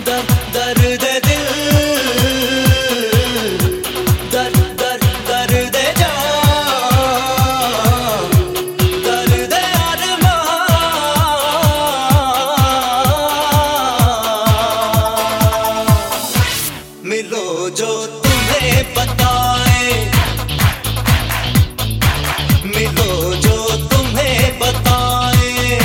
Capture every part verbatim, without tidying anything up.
दर दर्द दिल, दर दर दर्द जान, दर्द अरमान। मिलो जो तुम्हें बताए, मिलो जो तुम्हें बताए।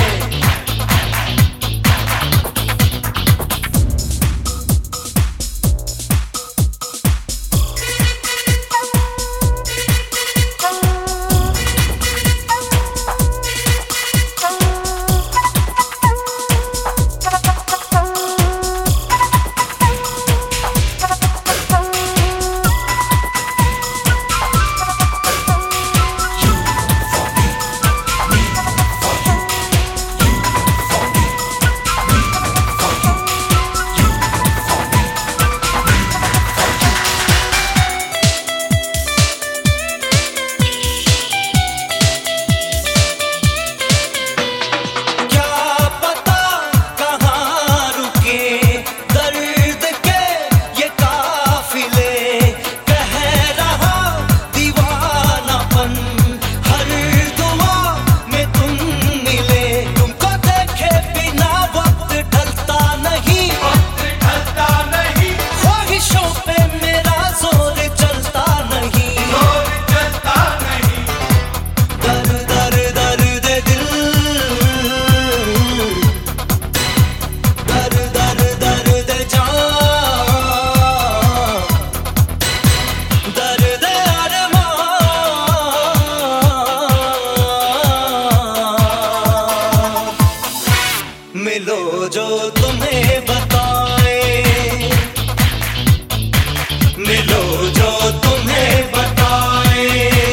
मिलो जो तुम्हें बताए, मिलो जो तुम्हें बताए।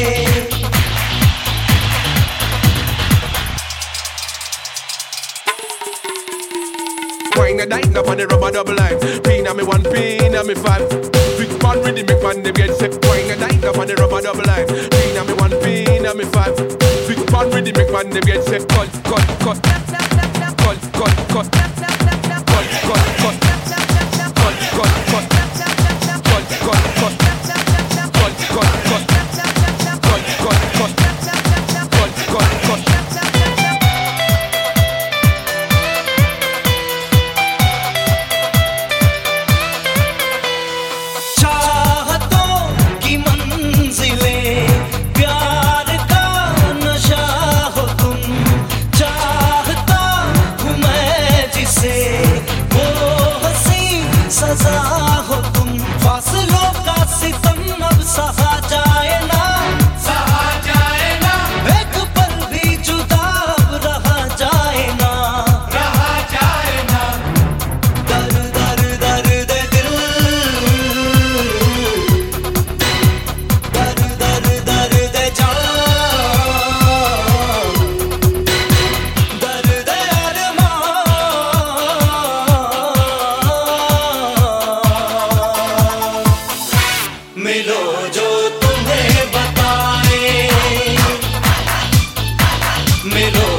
Wine a dine up on the rubber double line. Pin on me one, pin on me five. Big man ready make man them get set. Wine a dine up on the rubber double line. Pin on me one, pin on me five. Big man ready make man them get set. Cut, cut, cut. Cut, cut, cut. Cut, cut, cut. Cut, cut, cut. Cut, cut, cut. Cut, cut, cut. Cut, cut, cut. Cut, cut, cut. चाहतों की मंजिलें, प्यार का नशा हो तुम, चाहता हूँ मैं जिसे, वो हंसी सजा हो तुम। फासलों का सितम अब सहा जाए ना, सहा जाए ना। एक पल भी जुदा अब रहा जाए ना, रहा जाए ना। दर दर दर्द दिल, दर दर दर्द जान, दर्द अरमान। मिलो जो तुम्हें बताए, मिलो